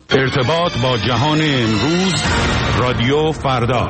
ارتباط با جهان امروز، رادیو فردا.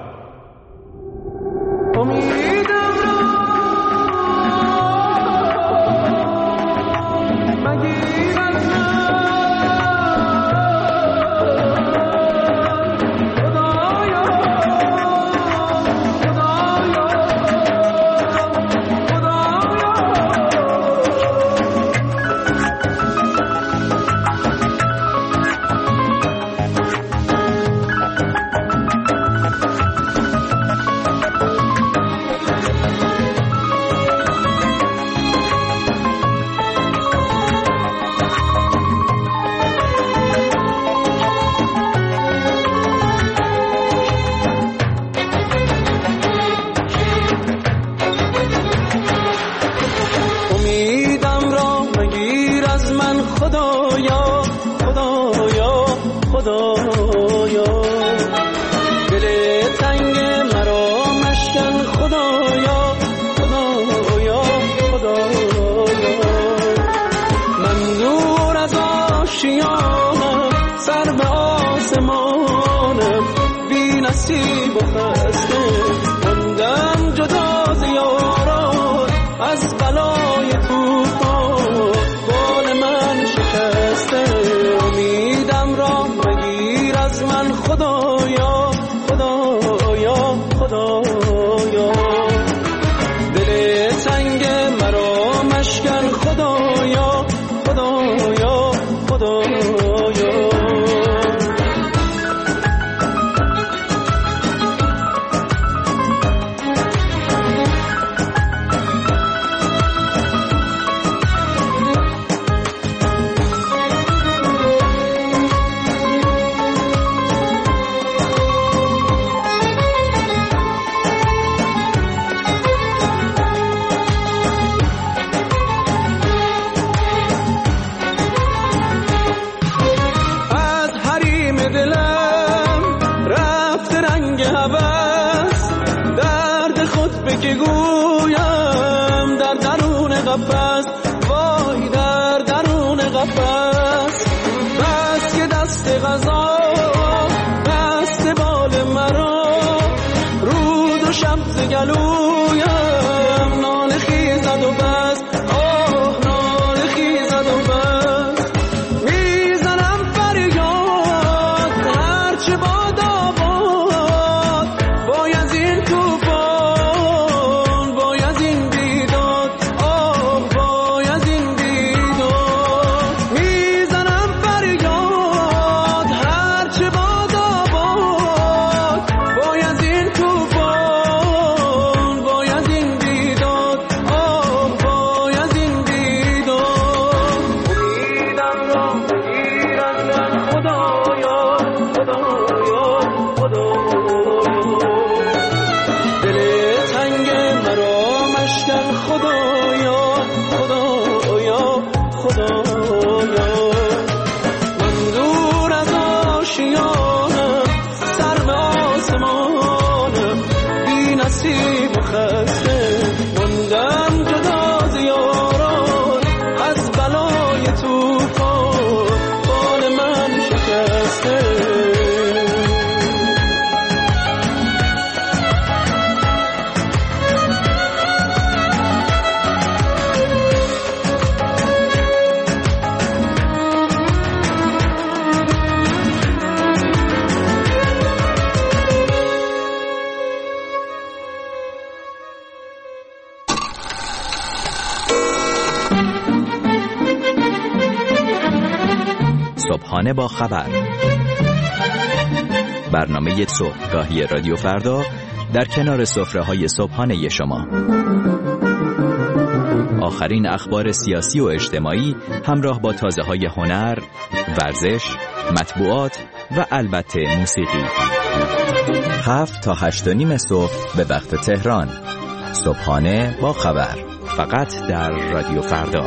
صبحانه با خبر، برنامه صبحگاهی رادیو فردا در کنار سفره‌های صبحانه شما. آخرین اخبار سیاسی و اجتماعی همراه با تازه‌های هنر، ورزش، مطبوعات و البته موسیقی. 7 تا 8:30 صبح به وقت تهران. صبحانه با خبر، فقط در رادیو فردا.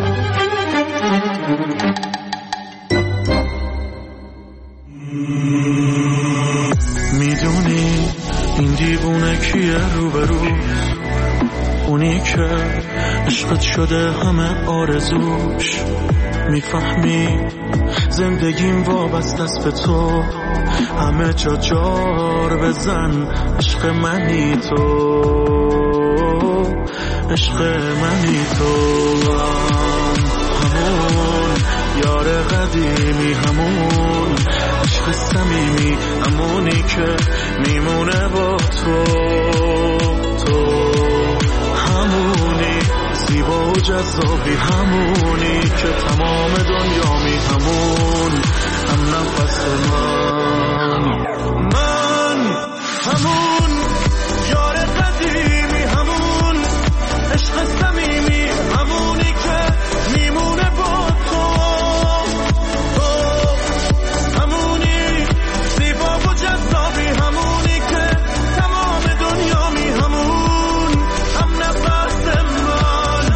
میدونی این دیوونه کیه روبرو؟ اونی که عشقت شده همه آرزوش. میفهمی زندگیم وابسته است به تو، همه جا جار بزن، عشق منی تو، عشق منی تو. همون یار قدیمی، همون عشق صمیمی، همونی که میمونه با تو، تو همونی زیبا و جذابی، همونی که تمام دنیامی، همون هم نفس من همون یار قدیمی، همون عشق صمیمی، همونی که میمونه با تو، تو همونی زیبا و جذابی، همونی که تمام دنیامی، همون هم نفس من.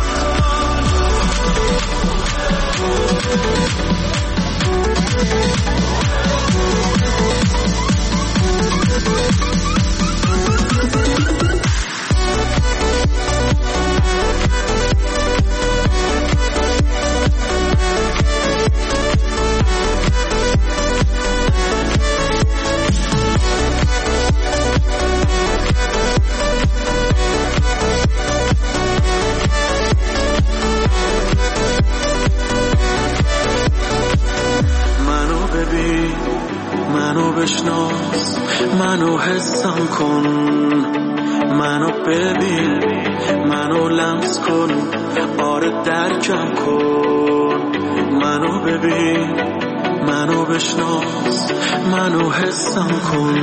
منو بشناس، منو حسم کن، منو ببین، منو لمس کن، آره درکم کن. منو ببین، منو بشناس، منو حسم کن.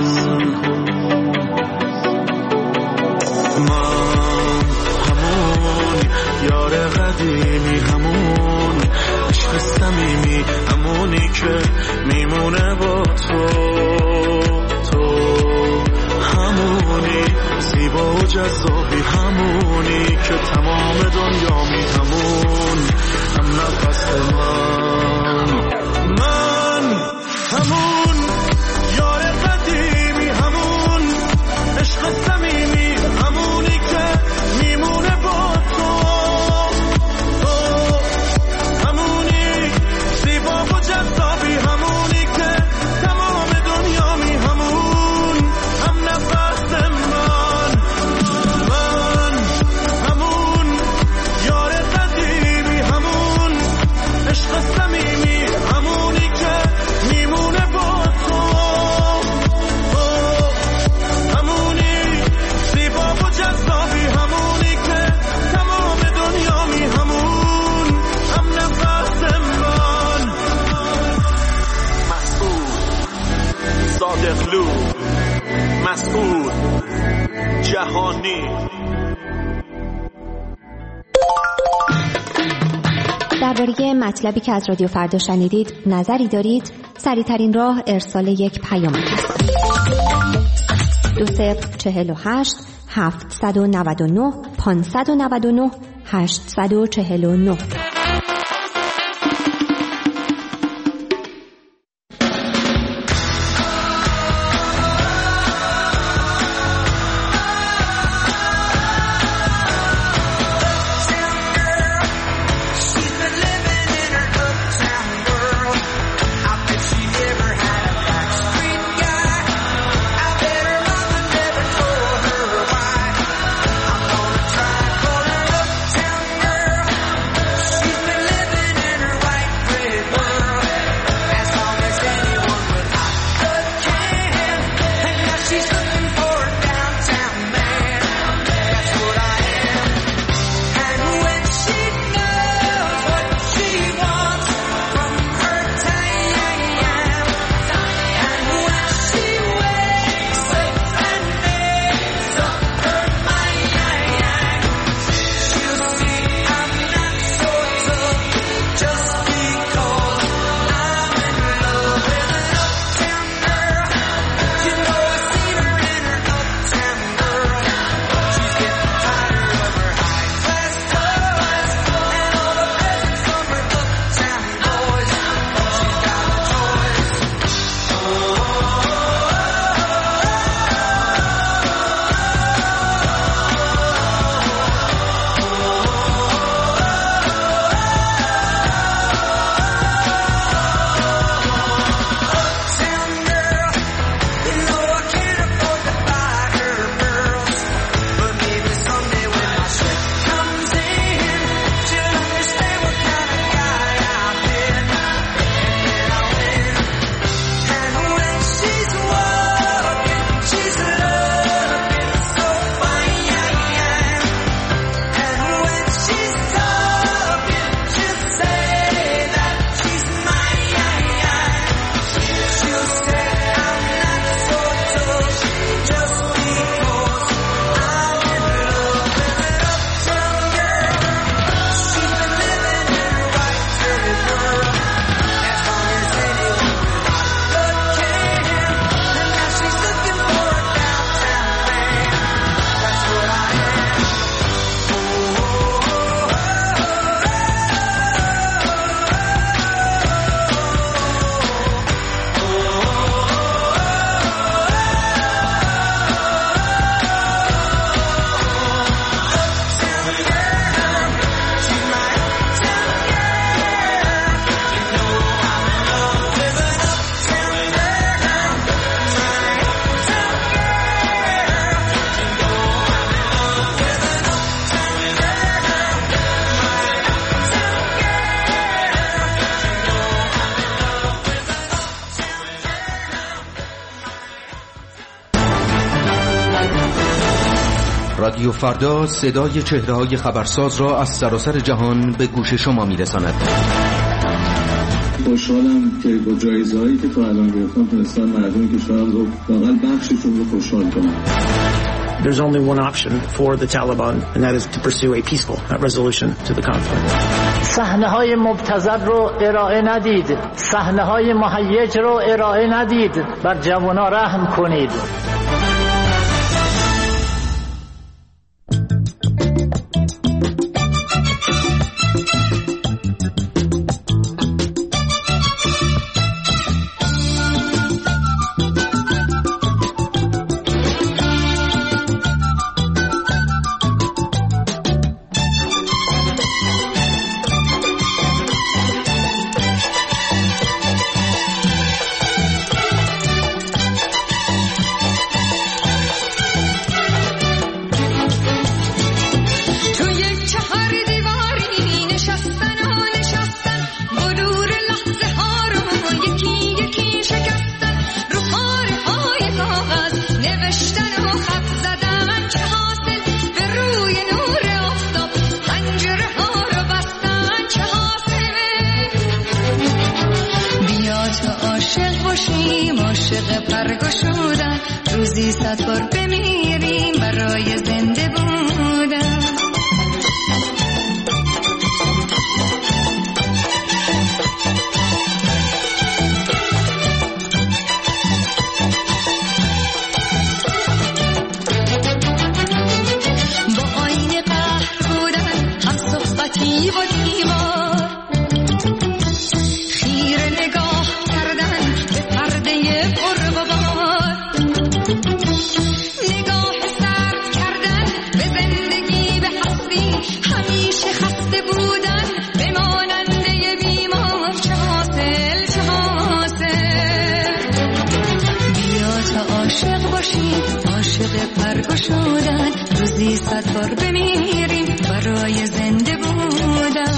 من همون یار قدیمی، همون عشق صمیمی، همونی که میمونه با تو، تو همونی زیبا و جذابی، همونی که تمام دنیامی، همون هم نفس من. من همون یار قدیمی، همون عشق صمیمی، همونی که میمونه با تو، تو همونی زیبا و جذابی، همونی که تمام دنیامی، همون هم نفس من. من همون یار قدیمی، همون عشق صمیمی، همونی که میمونه با تو، تو همونی زیبا و جذابی، همونی که تمام دنیامی، همون هم نفس من. مسعود صادقلو، مسعود جهانی. درباره مطلبی که از رادیو فردا شنیدید نظری دارید؟ سریع‌ترین راه ارسال یک پیام است. 2048 799 599 849. She رادیو فردا صدای چهره‌های خبرساز را از سراسر جهان به گوش شما می‌رساند. خوشحالم که با جایزه‌هایی که تا الان گرفتم تونستم مردم کشورم رو واقعا بخششون رو خوشحال کنم. There's only one option for the Taliban, and that is to pursue a peaceful resolution to the conflict. صحنه‌های مبتذل رو ارائه ندید، صحنه‌های مهیج رو ارائه ندید، بر جوانان رحم کنید. روزی 100 بار بمیریم برای زنده بودن. با آینه قهر بودن، هم صحبتی و دیوار، خیره نگاه کردن به پرده قرب و بار، نگاه سرد کردن به زندگی، به هستی، همیشه خسته بودن به ماننده بیمار. چه حاصل چه حاصل؟ بیا تا عاشق باشیم، عاشق پرگشودن، روزی 100 بار بمیریم برای زنده بودن.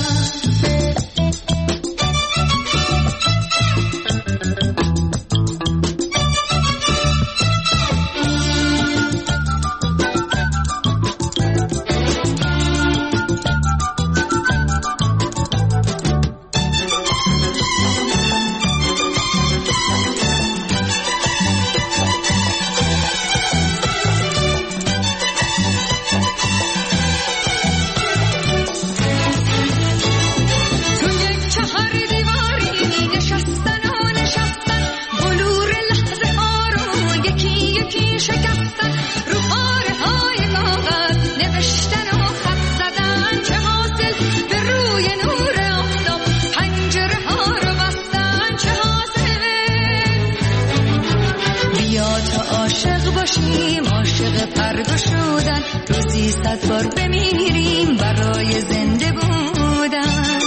عاشق پرگشودن، روزی 100 بار بمیریم برای زنده بودن.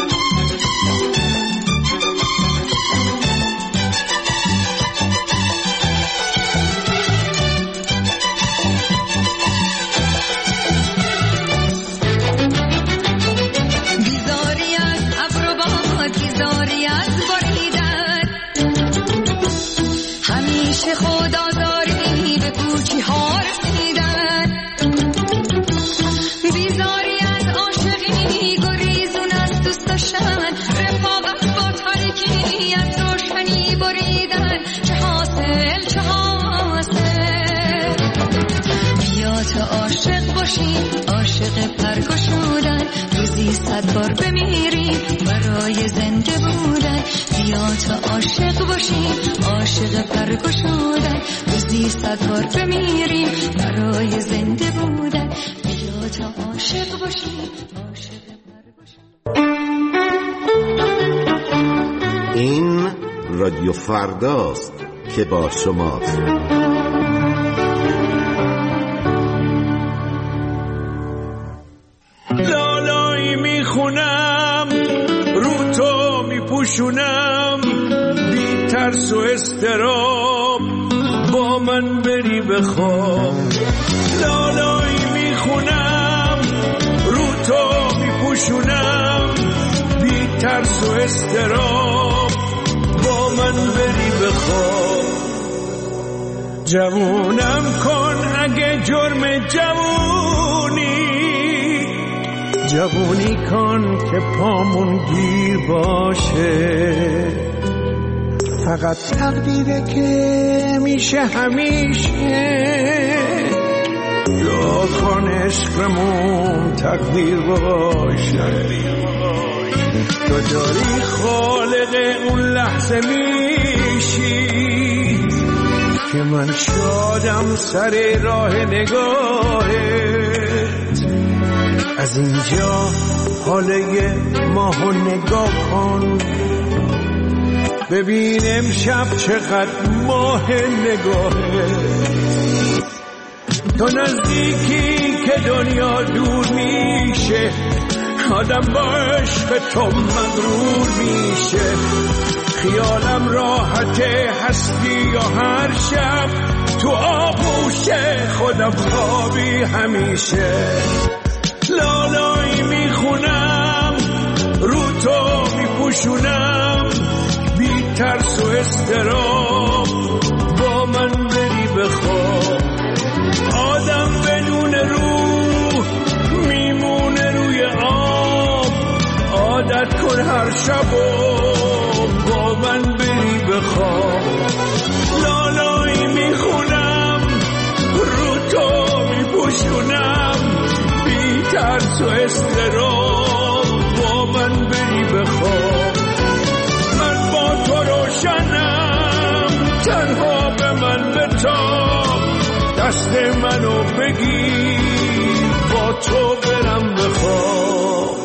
بیزاری از ابر و باد، بیزاری از باریدن، همیشه خودآزاری به کوچی ها رسیدن. بیزاری از عاشقی، گریزون از دوست داشتن، رفاقت با تاریکی، از روشنی بریدن. چه حاصل چه حاصل؟ بیا تا عاشق باشیم، عاشق پرگشودن، روزی 100 بار بمیریم برای زنده بودن. بیا تا عاشق باشیم، عاشق پرگشودن، روزی 100 بار بمیریم برای زنده بودن. بیا تا عاشق باشیم، عاشق پرگشودن. این رادیو فرداست که با شماست. لالایی میخونم، رو تو میپوشونم، بی ترس و استراب با من بری بخواب. لالایی میخونم، رو تو میپوشونم، بی ترس و استراب با من بری بخواب. جوونم کن اگه جرم جوونی کن که پامون گیر باشه. فقط تقدیره که میشه همیشه، دعا کن عشقمون تقدیر باشه. تو داری خالق اون لحظه میشی که من شادم سر راه نگاهت. از اینجا حاله ماهو نگاه کن، ببین امشب چقدر ماه نگاهت. تو نزدیکی که دنیا دور میشه، آدم با عشق تو مغرور میشه. خیالم راحته هستی یا هر شب تو آغوشه خودم خوابی همیشه. لالایی میخونم رو تو میپوشونم، بی ترس و اضطراب با من بری بخواب. آدم بدون روح میمونه روی آب، عادت کن هر شب و با من بری بخواب. لالایی میخونم رو تو میپوشونم، بی ترس و اضطراب با من بری بخواب. من با تو روشنم، تنها به من بتاب، دست منو بگیر با تو برم بخواب.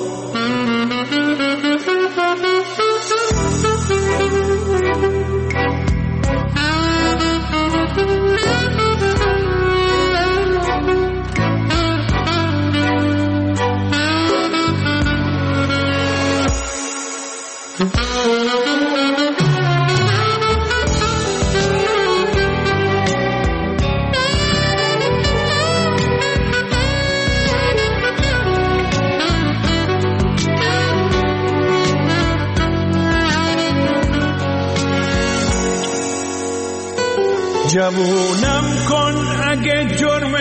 جوونم کن اگه جرم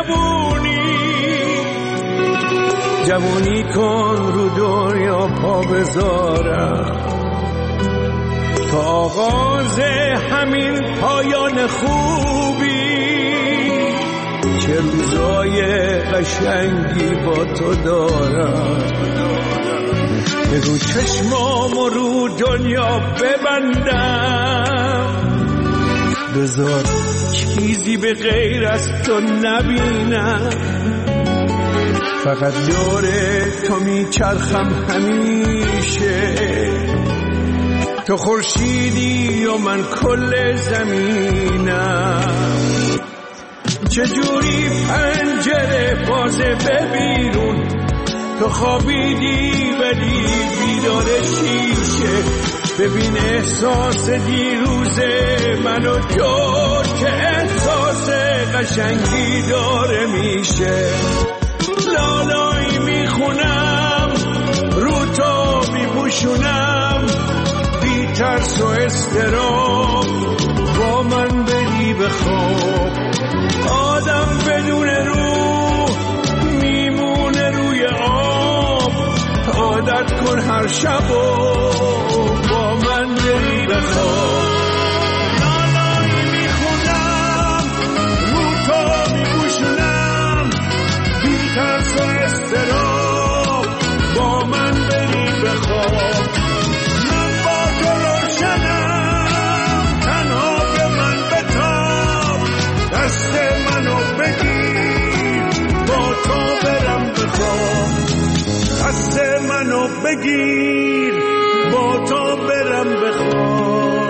جوونی کن رو دنیا پا بذارم. تا آغاز همین پایان خوبی، چه روزای قشنگی با تو دارم. بگو چشمامو رو دنیا ببندم، بذار چیزی به غیر از تو نبینم. فقط دور تو میچرخم همیشه، تو خورشیدی و من کل زمینم. چجوری پنجره بازه ببینون، تو خوابیدی ولی بیدار شیشه. ببین احساس دیروز منو تو که احساس قشنگی داره میشه. لالایی میخونم رو تو میپوشونم، بی ترس و اضطراب با من بری بخواب. آدم بدون روح میمونه روی آب، عادت کن هر شب و با من بری بخواب. لالایی میخونم رو تو میپوشونم، بی ترس و اضطراب با من بری بخواب. من با تو روشنم، تنها به من بتاب، دست منو بگیر با تو برم بخواب. دست منو بگیر با تو برم بخواب.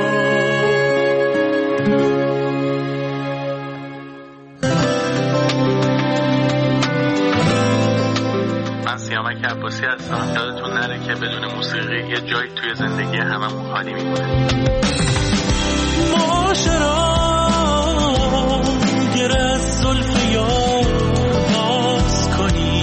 سیامک عباسی هستم. یادتون نره که بدون موسیقی یه جایی توی زندگی هممون خالی میمونه. معاشران گر از زلف یار باز کنی،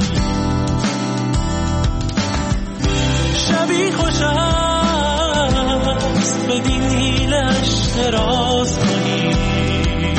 شبی خوش است بدین حیلش دراز کنی.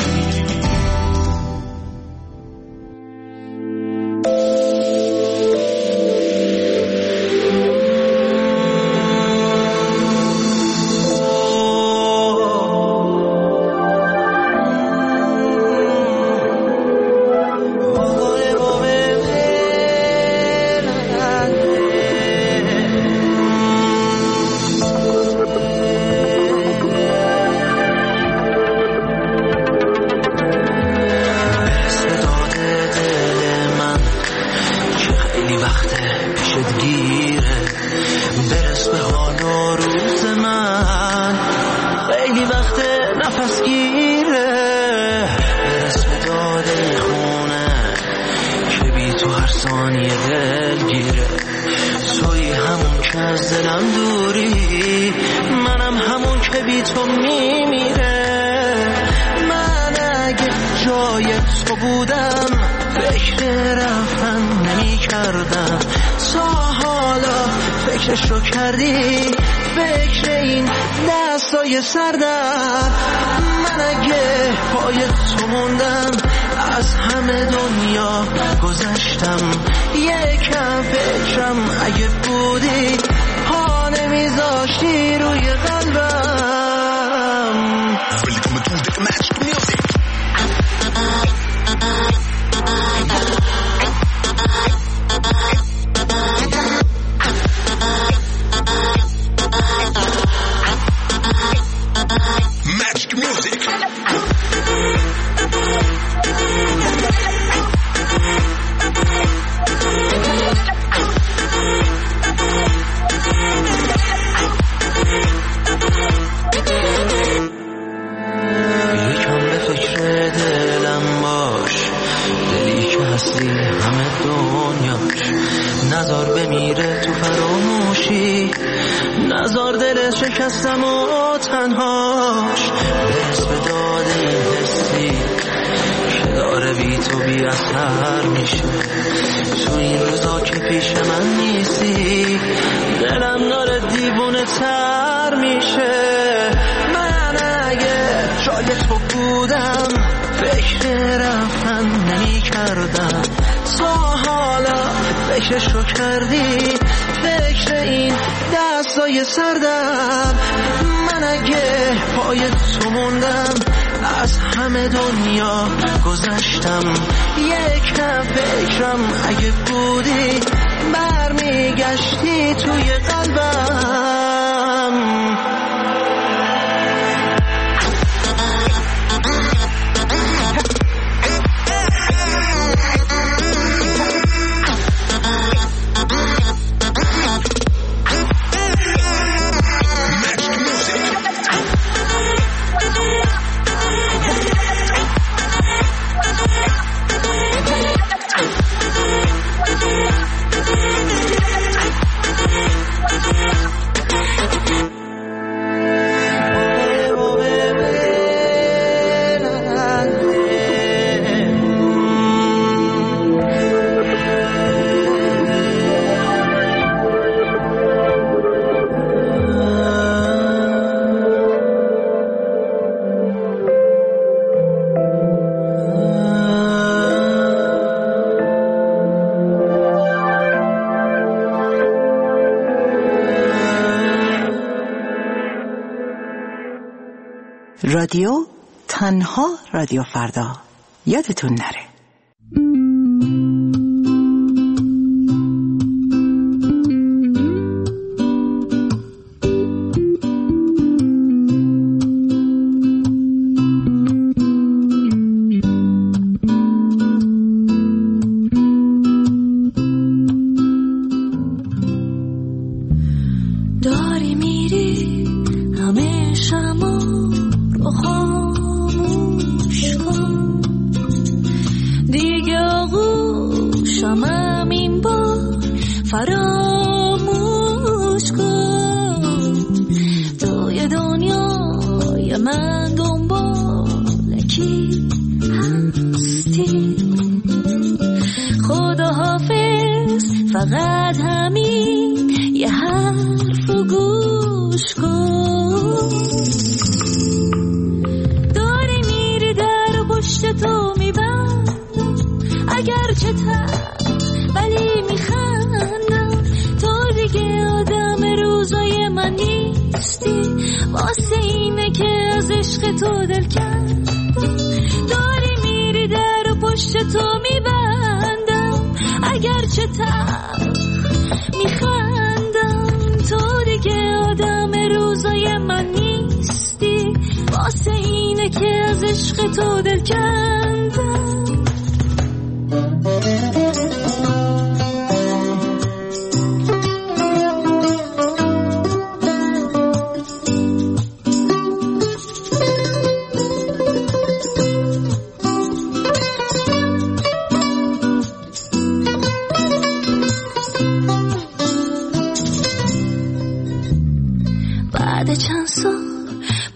خیلی وقت نفس گیره برس به داده خونه که بی تو هر ثانیه دل گیره توی همون که از دلم دوری منم همون که بی تو میمیره من اگه جای تو بودم فکر رفتن نمی کردم تا حالا فکرشو کردی فکر این دستای سردم من اگه پای تو موندم از همه دنیا گذشتم یکم فکرم اگه بودی پا نمیذاشتی روی قلبم نزار بمیره تو فراموشی نزار دل شکستم و تنهاش برس به داد این حسی که داره بی تو بی اثر میشه تو این روزا که پیش من نیستی دلم داره دیوونه تر میشه من اگه جای تو بودم فکر رفتن نمی کردم تا حالا فکرشو کردی فکر این دستای سردم من اگه پای تو موندم از همه دنیا گذشتم یکم فکرم اگه بودی برمیگشتی توی قلبم رادیو تنها رادیو فردا یادتون نره. داری میری همه شما رو خاموش کن دیگه آغوشم این بار فراموش کن توی دنیای من دنبال کی هستی خدا حافظ فقط همین یه حرف رو گوش کن داری میری در پشت تو میبندم اگر چه ولی میخندم تو دیگه آدم روزای من نیستی واسه اینه که از عشق تو دل کردم داری میری در پشت تو میبندم اگر چه میخندم تو دیگه آدم روزای من نیستی واسه اینه که از عشق تو دل کندم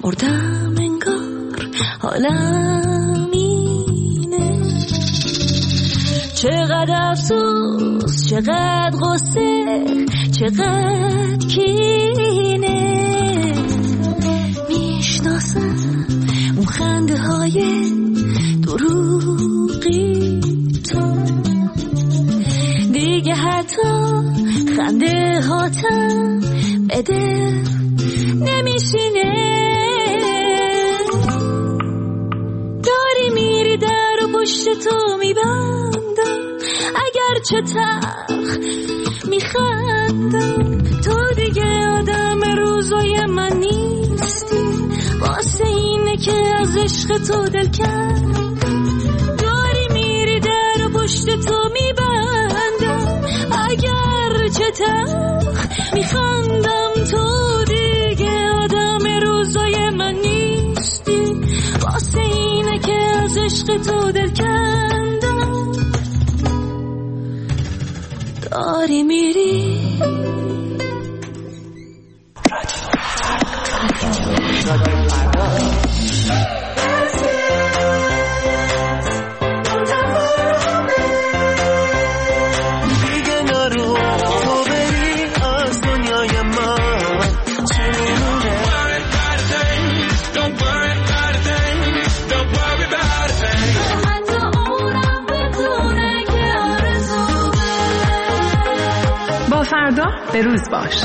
مردم انگار حالم اینه. چقدر افسوس، چقدر غصه، چقدر کینه. میشناسم اون خنده های دروغی تو، دیگه حتی خنده هاتم بده نمیشینه. داری میری در و پشت تو میبندم، اگر چه تلخ میخندم. تو دیگه آدم روزای من نیستی، واسه اینه که از عشق تو دل کردم. داری میری در و پشت تو میبندم، اگر چه تلخ میخندم. تو دیگه آدم روزای من نیستی، واسه اینه که از عشق تو دل کندم. داری میری فردا به روز باش.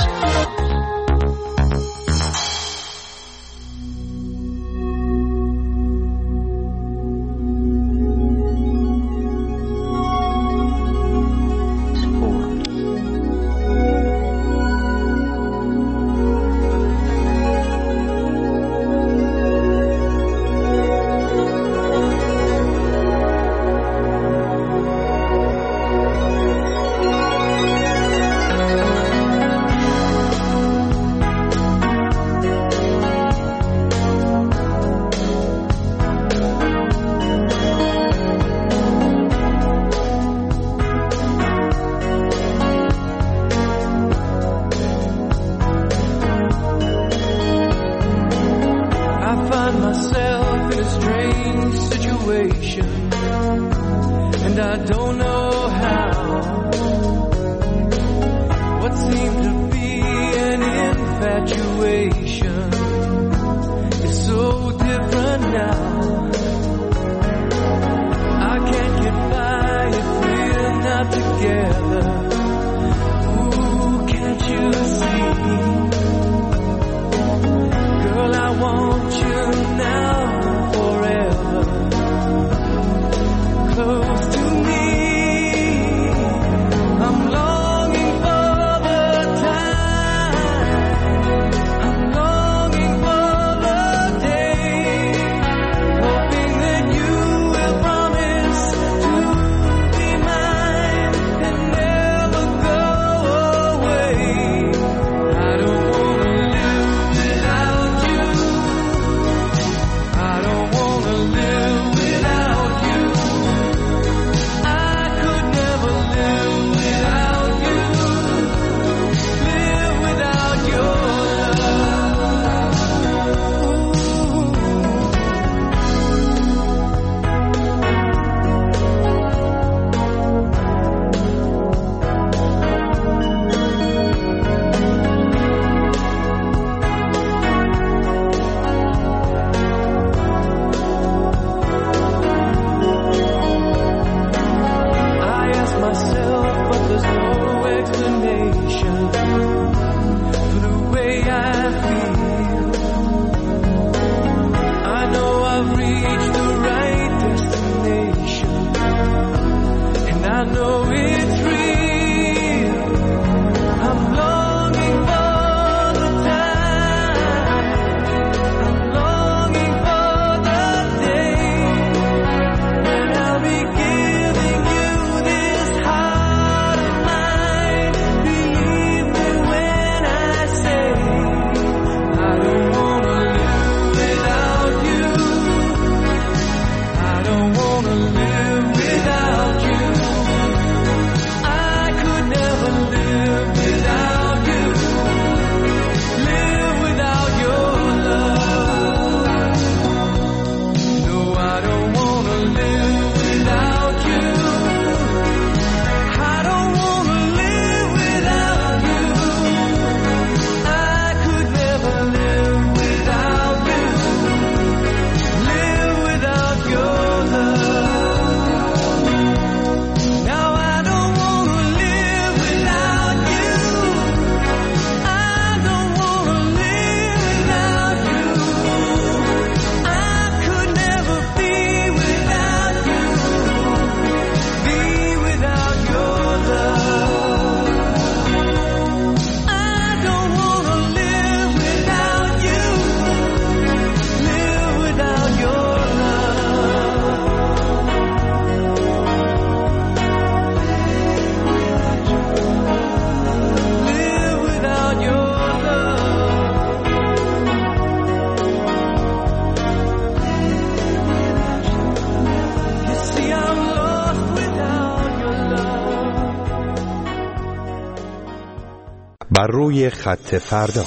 بر روی خط فردا.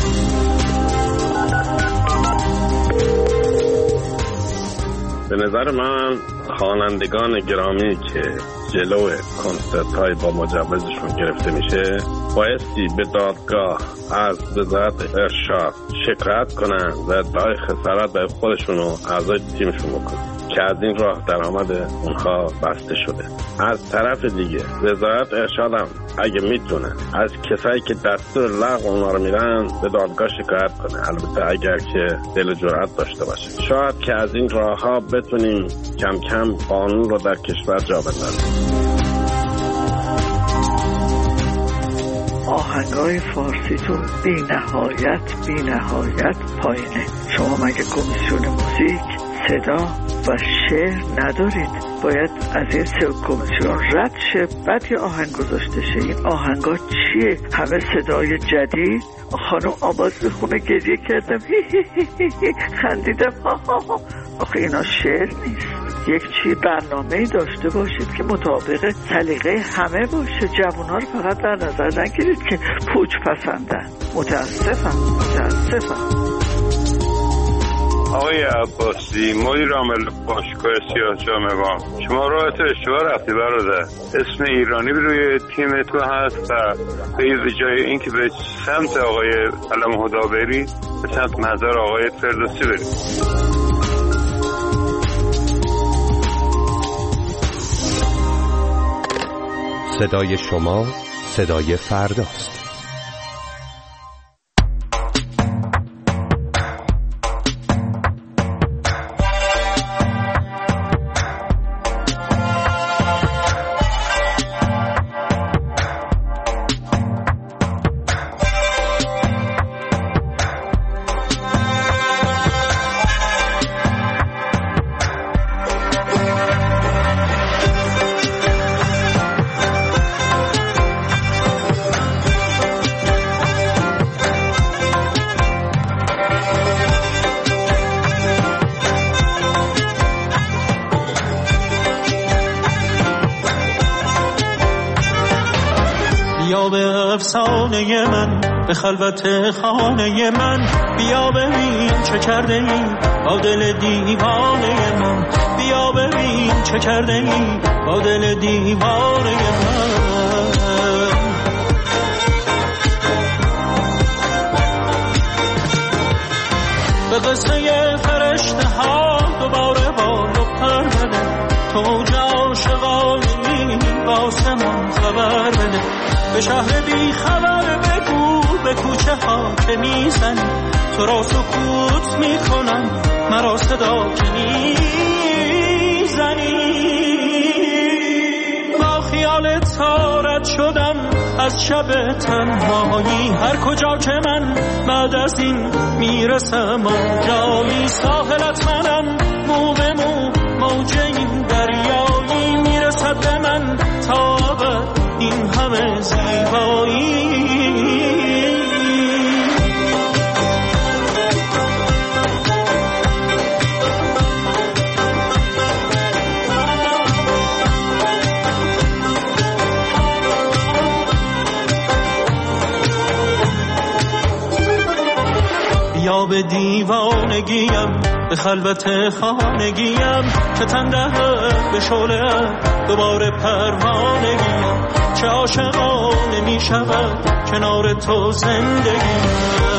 به نظر من خوانندگان گرامی که جلو کنسرت‌های با مجوزشون گرفته میشه بایستی به دادگاه از وزارت ارشاد شکایت کنن و ادعای خسارت به خودشون و اعضای تیمشون بکنن که از این راه درآمد اونها بسته شده. از طرف دیگه وزارت ارشاد هم اگه میتونه از کسایی که دستور لغو اونها رو میرن به دادگاه شکایت کنه، البته اگر که دل و جرأت داشته باشه. شاید که از این راه ها بتونیم کم کم قانون رو در کشور جا بندازیم. آهنگای فارسیتون بی نهایت پایینه. شما مگه کمیسیون موزیک، صدا و شعر ندارید؟ باید از این سه کمیسیون رد شه، بعد یه آهنگ گذاشته شه. این آهنگا چیه؟ همه صدای جدید. خانم آواز میخونه گریه کردم خندیدم آخه اینا شعر نیست. یک چی برنامه‌ای داشته باشید که مطابق سلیقه همه باشه. جوان‌ها رو فقط در نظر نگیرید که پوچ پسندن. متاسفم. آقای عباسی، مدیر عامل باشگاه سیاه‌چالوان، شما راحت اشتباه رفتی برادر. اسم ایرانی روی تیم تو هست و به جای اینکه به سمت آقای علم هدا بری، به سمت مزار آقای فردوسی بری. صدای شما صدای فرداست. بیا به افسانه من، به خلوت خانه من، بیا ببین چه کرده ای با دل دیوانه من، بیا ببین چه کرده ای با دل دیوانه من. به قصه فرشته ها دوباره بال و پر بده، تو عاشقانی واسه من خبر بده. به شهر بی خبر بگو به کوچه ها که میزنی، تو را سکوت میکنم مرا صدا که میزنی. با خیال تارت شدم از شب تنهایی، هر کجا که من بعد از این میرسم آنجایی. ساحلت منم مو به مو، موج این دریایی میرسد به من تا ابد این همه زیبایی. بیا به دیوانگیم، به خلوت خانگیم، که تنده به شعله دوباره پروانگیم. چه عاشقانه می شود کنار تو زندگیم.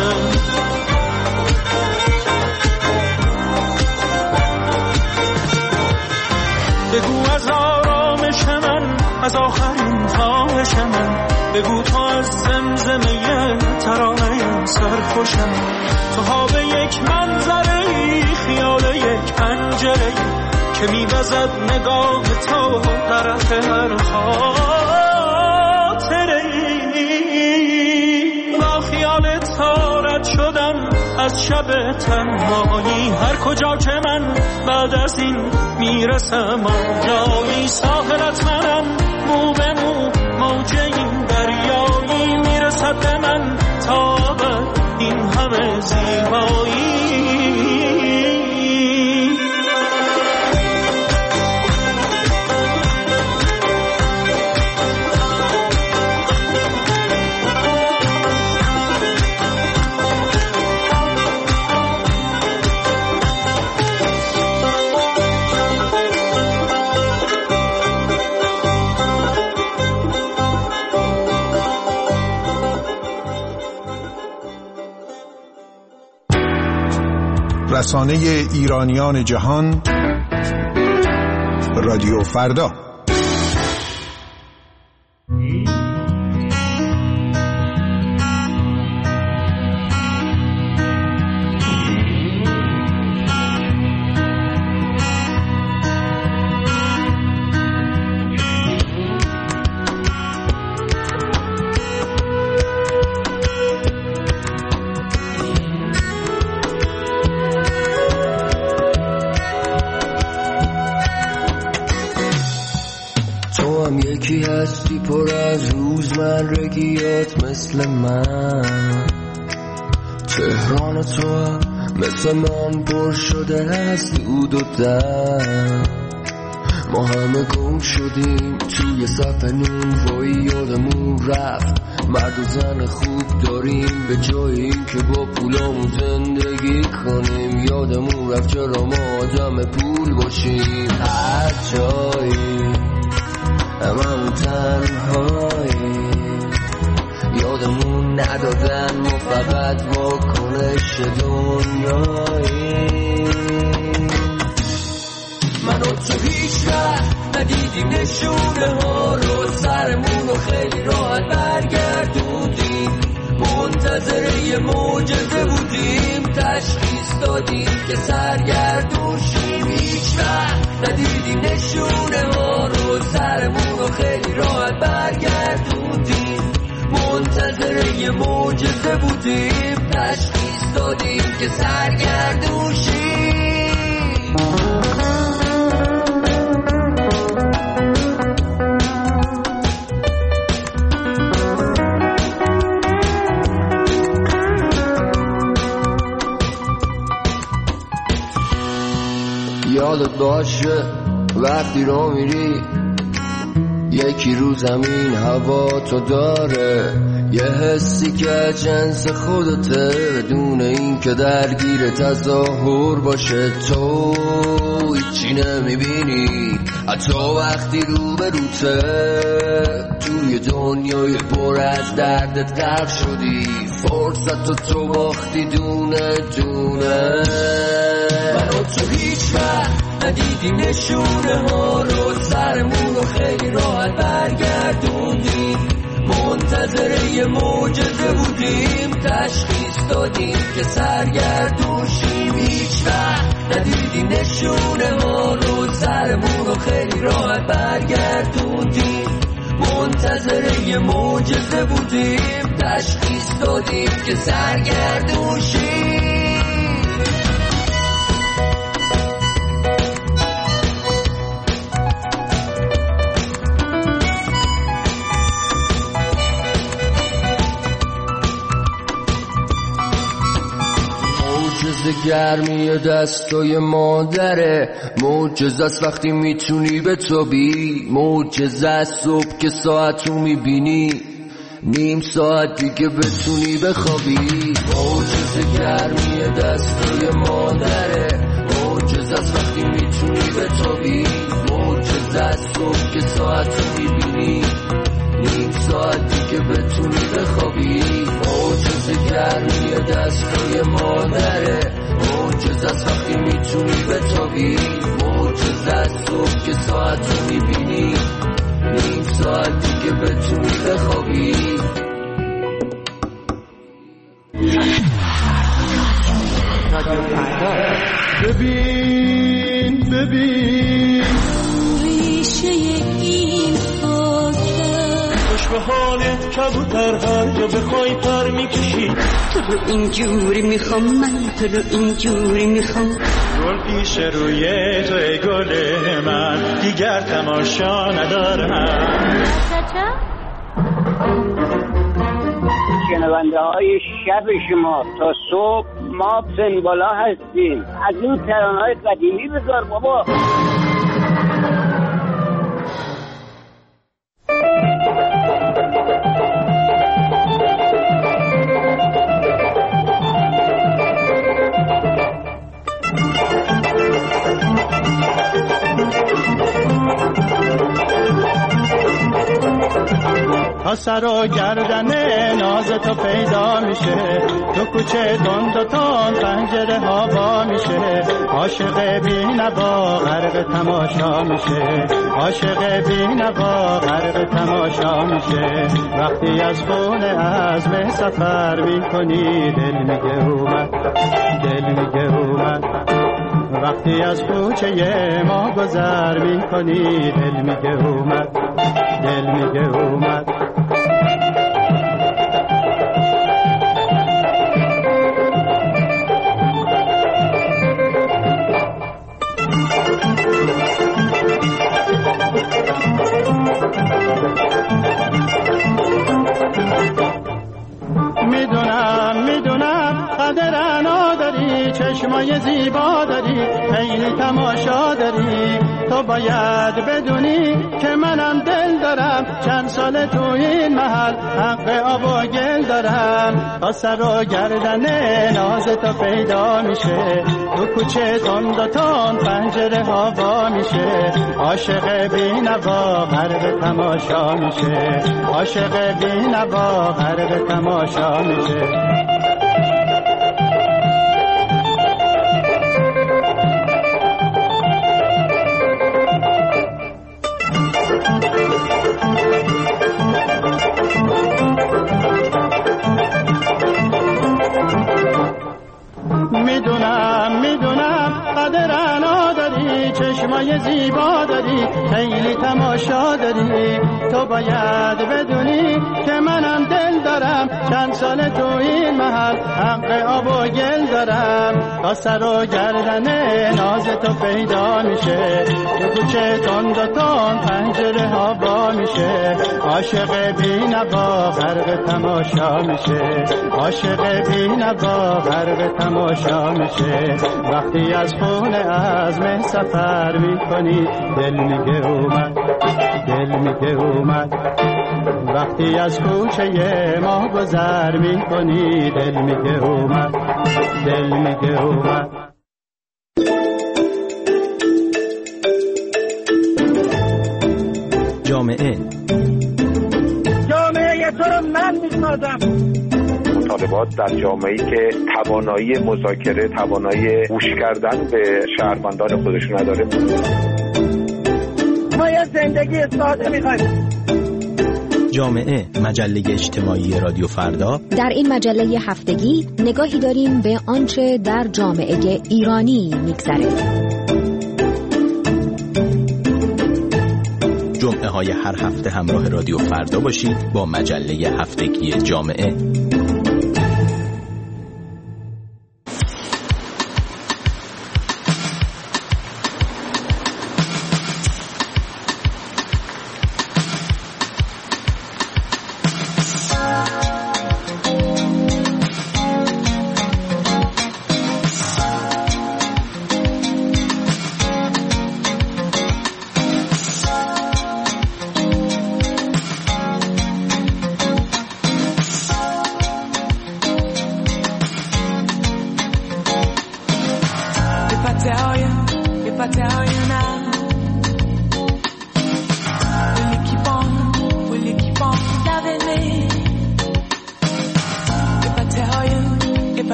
بگو از آرامش من، از آخرین خواهش من، بگو تو از زمزمه ترانه سرخوشم. تو ها به یک منظره، خیال یک پنجره که می‌وزد نگاه تو طرف هر خاطره. با خیال تارت شدم از شب تنهایی، هر کجا که من بعد از این میرسم آنجایی. ساحلت منم مو به مو، موج این دریایی میرسد به من تا ابد این همه زیبایی. رسانه ایرانیان جهان، رادیو فردا. هستی پر از روزمرگیات مثل من، تهران تو هم مثل من پر شده از دود و دم. ما همه گم شدیم توی صف نون، وای یادمون رفت مرد و زن خوب داریم، به جای این که با پولامون زندگی کنیم. یادمون رفت چرا ما آدم پول باشیم، هر جایی هممون تنهایی. یادمون ندادن ما فقط واکنش دنیایی. من و تو هیچ وقت ندیدیم نشونه ها رو، سرمون رو خیلی راحت برگردوندیم. منتظر یه معجزه بودیم، تشخیص دادیم که سرگردون شیم. هیچ وقت ندیدیم نشونه ها رو، سرمون رو خیلی راحت برگردوندیم. منتظر یه معجزه بودیم، تشخیص دادیم که سرگردون شیم. یادت باشه وقتی رو میری یکی رو زمین هوا تو داره، یه حسی که جنس خودته بدون این که درگیر تظاهر باشه. تو هیچی نمیبینی حتی وقتی رو به روته، توی دنیای پر از دردت غرق شدی، فرصت تو باختی دونه دونه. من و تو هیچ وقت ندیدیم نشونه ها رو، سرمون رو خیلی راحت برگردوندیم. منتظر یه معجزه بودیم، تشخیص دادیم که سرگردون شیم. هیچ وقت ندیدیم نشونه ها رو، سرمون رو خیلی راحت برگردوندیم. منتظر یه معجزه بودیم، تشخیص دادیم که سرگردون شیم. گرمی دستای مادره، معجزه است وقتی میتونی بتابی، معجزه است صبح که ساعت رو میبینی، نیم ساعت دیگه بتونی بخوابی. معجزه گرمی دستای مادره، معجزه است وقتی میتونی بتابی، معجزه است صبح که ساعت رو میبینی، نیم ساعت دیگه بتونی بخوابی. معجزه گرمی دستای مادره، معجزه است وقتی میتونی بتابی، معجزه است صبح که ساعت رو میبینی، نیم ساعت دیگه بتونی بخوابی. ببین ببین ریشه این خوش به حالت کبوتر، هر جا بخوای پر میکشی. تو رو اینجوری میخوام من، تو رو اینجوری میخوام. گل پیش روی تو ای گل من، دیگر تماشا ندارم. شنونده های شب شما تا صبح ما پنبالا هستیم. از این ترانه‌های قدیمی بذار بابا. تا سر و گردن ناز تو پیدا میشه، تو کوچه تند و تند پنجره ها وا میشه، عاشق بی نوا غرق تماشا میشه، عاشق بی نوا غرق تماشا میشه. وقتی از خونه عزم سفر میکنی دل میگه اومد، دل میگه اومد. وقتی از کوچه ما گذر میکنی دل میگه اومد، دل میگه اومد. میدونم قدر انا داری، چشمای زیبا داری، خیلی تماشا داری. تو باید بدونی که منم دل دارم، چند سال تو این محل حق آب و گل دارم. تا سر و گردن ناز تو پیدا میشه، تو کوچه تند و تند پنجره ها وا میشه، عاشق بی نوا غرق تماشا میشه، عاشق بی نوا غرق تماشا میشه. میدونم قدر انا داری، چشمای زیبا داری، خیلی تماشا داری. تو باید بدونی که منم دل دارم، چند سال تو این محل حق آب و گل دارم. تا سر و گردن ناز تو پیدا میشه، تو کوچه تند و تند پنجره ها وا میشه، عاشق بی نوا غرق تماشا میشه، عاشق بی نوا غرق تماشا میشه. وقتی از خونه عزم سفر میکنی دل میگه اومد، دل میگه اومد. وقتی از کوچه ما گذر میکنی دل میگه اومد، دل میگه اومد. جامعه تو رو من میسازم. مطالبات در جامعه‌ای که توانایی مذاکره، توانایی گوش کردن به شهروندان خودش نداره. ما یه زندگی ساده می‌خوایم. جامعه، مجله اجتماعی رادیو فردا. در این مجله هفتگی نگاهی داریم به آنچه در جامعه ایرانی می‌گذره. جمعه های هر هفته همراه رادیو فردا باشید با مجله هفتگی جامعه.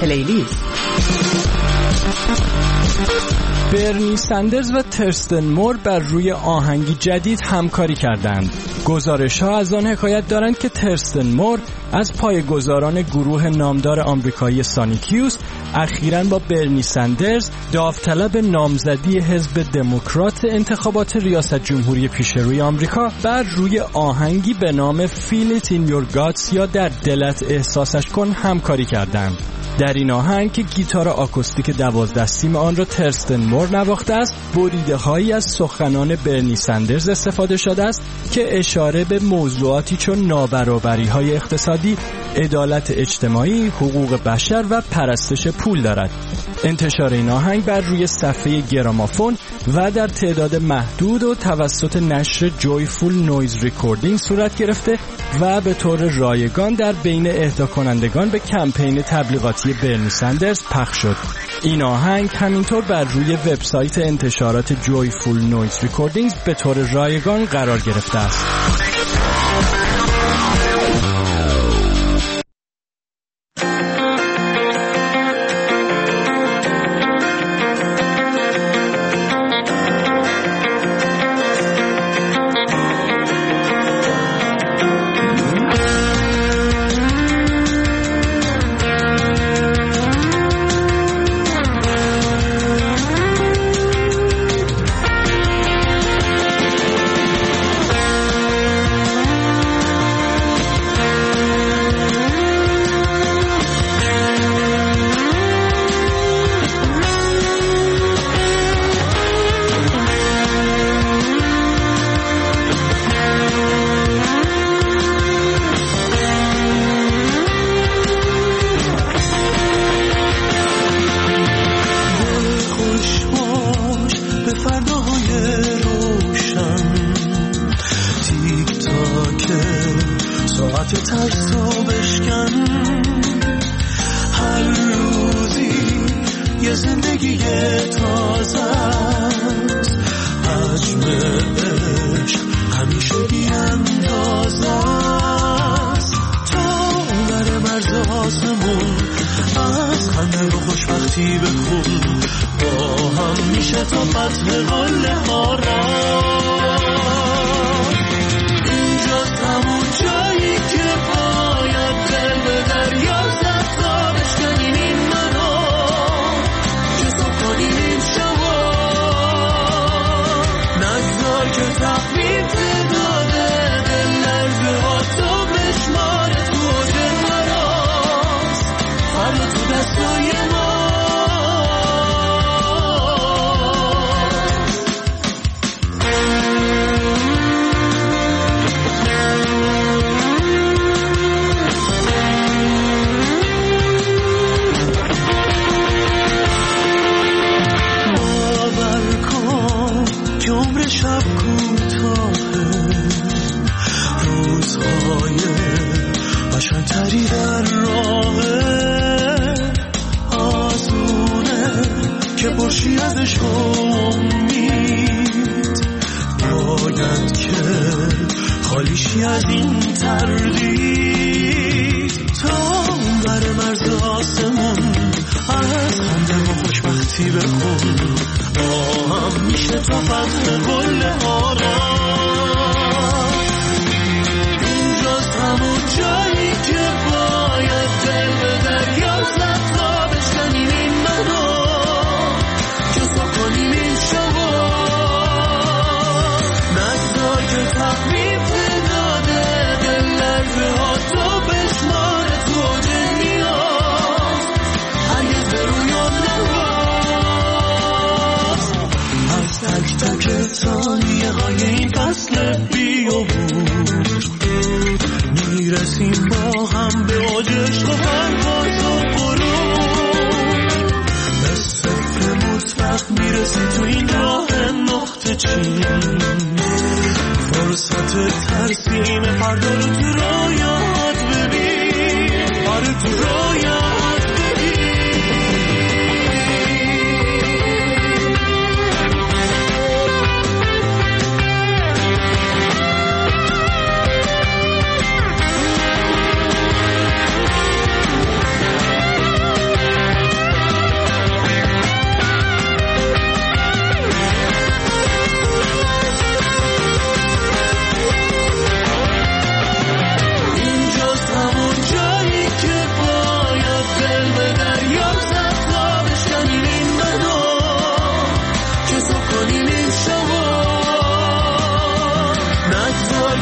پلیلیست. برنی سندرز و ترستن مور بر روی آهنگی جدید همکاری کردند. گزارش‌ها از آن حکایت دارند که ترستن مور از پایه‌گذاران گروه نامدار آمریکایی سانیک یوث اخیراً با برنی سندرز داوطلب نامزدی حزب دموکرات انتخابات ریاست جمهوری پیشروی آمریکا بر روی آهنگی به نام Feel It In Your Guts یا در دلت احساسش کن همکاری کردند. در این آهنگ که گیتار آکوستیک 12 سیم آن را ترستن مور نواخته است، بریده هایی از سخنان برنی سندرز استفاده شده است که اشاره به موضوعاتی چون نابرابری های اقتصادی، عدالت اجتماعی، حقوق بشر و پرستش پول دارد. انتشار این آهنگ بر روی صفحه گرامافون و در تعداد محدود و توسط نشر جویفول نویز ریکوردینگ صورت گرفته و به طور رایگان در بین اهدا کنندگان به کمپین تبلیغاتی برنی سندرز پخش شد. این آهنگ همینطور بر روی وبسایت انتشارات جویفول نویز ریکوردینگ به طور رایگان قرار گرفته است.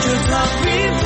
که تقویم